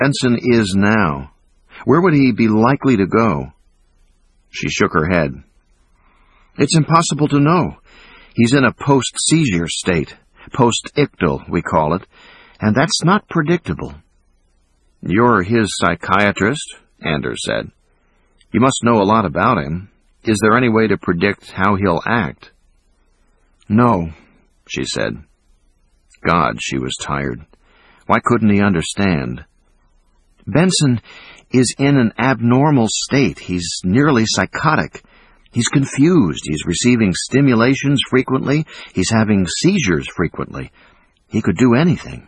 Benson is now? Where would he be likely to go? She shook her head. It's impossible to know. He's in a post-seizure state. Post-ictal, we call it, and that's not predictable. You're his psychiatrist, Anders said. You must know a lot about him. Is there any way to predict how he'll act? No, she said. God, she was tired. Why couldn't he understand? Benson is in an abnormal state. He's nearly psychotic. He's confused. He's receiving stimulations frequently. He's having seizures frequently. He could do anything.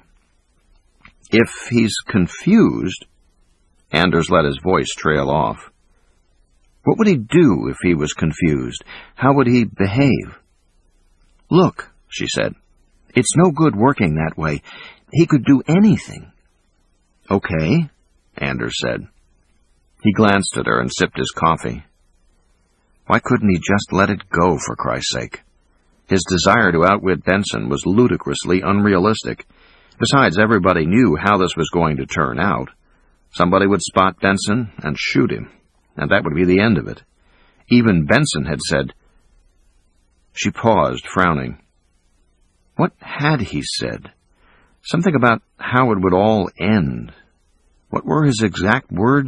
If he's confused... Anders let his voice trail off. What would he do if he was confused? How would he behave? Look, she said. It's no good working that way. He could do anything. Okay, Anders said. He glanced at her and sipped his coffee. Why couldn't he just let it go, for Christ's sake? His desire to outwit Benson was ludicrously unrealistic. Besides, everybody knew how this was going to turn out. Somebody would spot Benson and shoot him, and that would be the end of it. Even Benson had said... She paused, frowning. What had he said? Something about how it would all end. What were his exact words?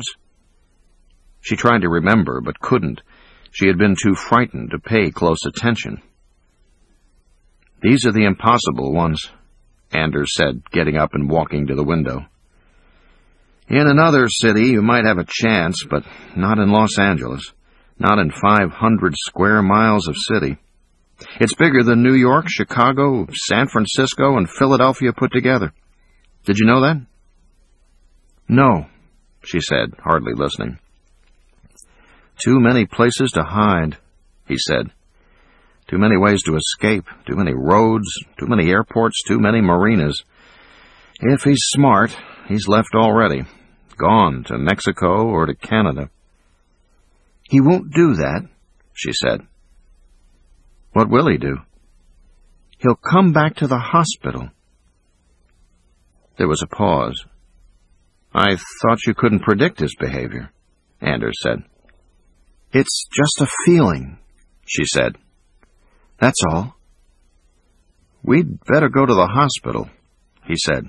She tried to remember, but couldn't. She had been too frightened to pay close attention. These are the impossible ones, Anders said, getting up and walking to the window. In another city, you might have a chance, but not in Los Angeles. Not in 500 square miles of city. It's bigger than New York, Chicago, San Francisco, and Philadelphia put together. Did you know that? No, she said, hardly listening. Too many places to hide, he said. Too many ways to escape, too many roads, too many airports, too many marinas. If he's smart, he's left already. Gone to Mexico or to Canada. He won't do that, she said. What will he do? He'll come back to the hospital. There was a pause. I thought you couldn't predict his behavior, Anders said. It's just a feeling, she said. That's all. We'd better go to the hospital, he said.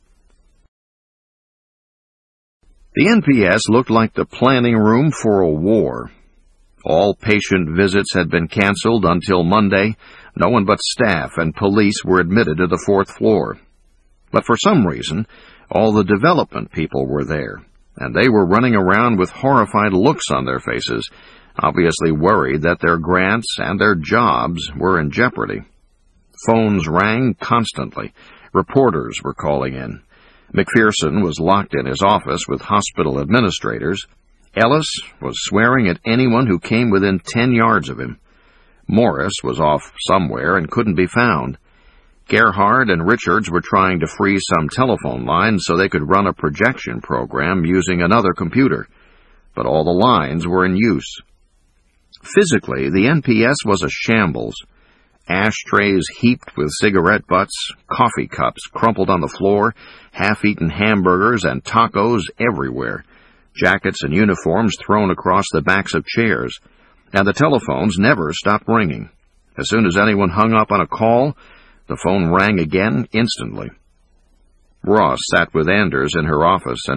The NPS looked like the planning room for a war. All patient visits had been canceled until Monday. No one but staff and police were admitted to the 4th floor. But for some reason, all the development people were there, and they were running around with horrified looks on their faces, obviously worried that their grants and their jobs were in jeopardy. Phones rang constantly. Reporters were calling in. McPherson was locked in his office with hospital administrators. Ellis was swearing at anyone who came within 10 yards of him. Morris was off somewhere and couldn't be found. Gerhard and Richards were trying to freeze some telephone lines so they could run a projection program using another computer, but all the lines were in use. Physically, the NPS was a shambles. Ashtrays heaped with cigarette butts, coffee cups crumpled on the floor, half-eaten hamburgers and tacos everywhere, jackets and uniforms thrown across the backs of chairs, and the telephones never stopped ringing. As soon as anyone hung up on a call, the phone rang again instantly. Ross sat with Anders in her office and